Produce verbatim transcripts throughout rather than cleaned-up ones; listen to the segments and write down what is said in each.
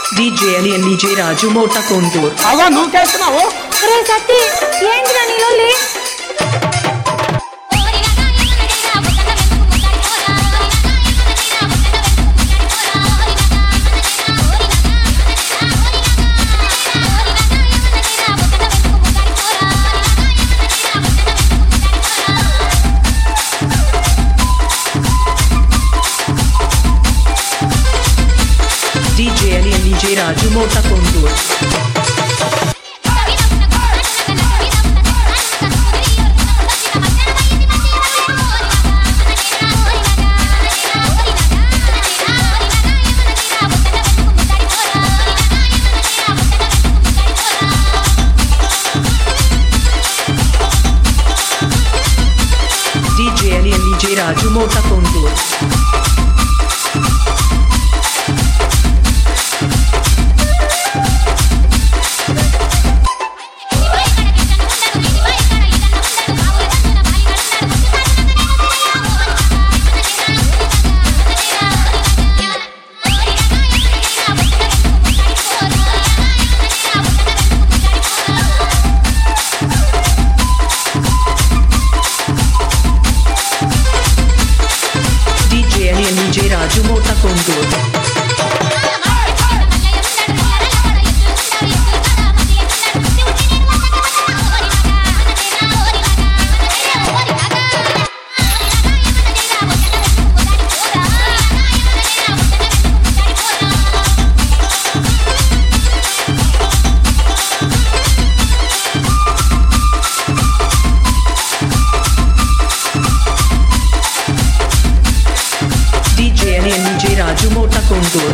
DJ అని DJ Raju మోట కొందూర్. అవా నువ్వు చేస్తున్నావు? రే సత్తి ఏంటిరా నీలో లే డీజే అని DJ Raju Motakondur. DJ అని DJ Raju Motakondur. DJ అని DJ Raju Motakondur. DJ అని DJ Raju Motakondur.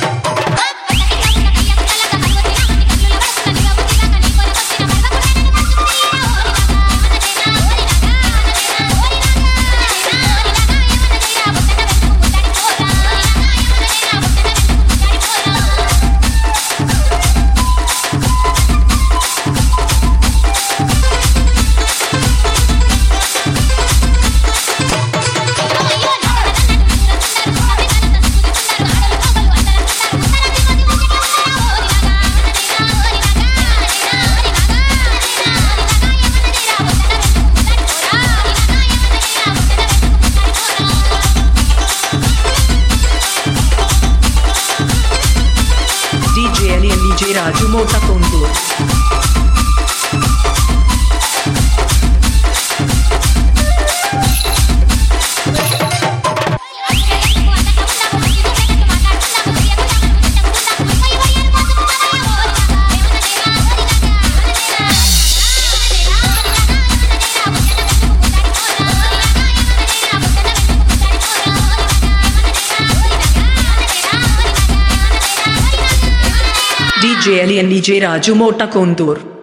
DJ అని DJ Raju Motakondur. DJ అని డీజే రాజు మోట కొందూర్.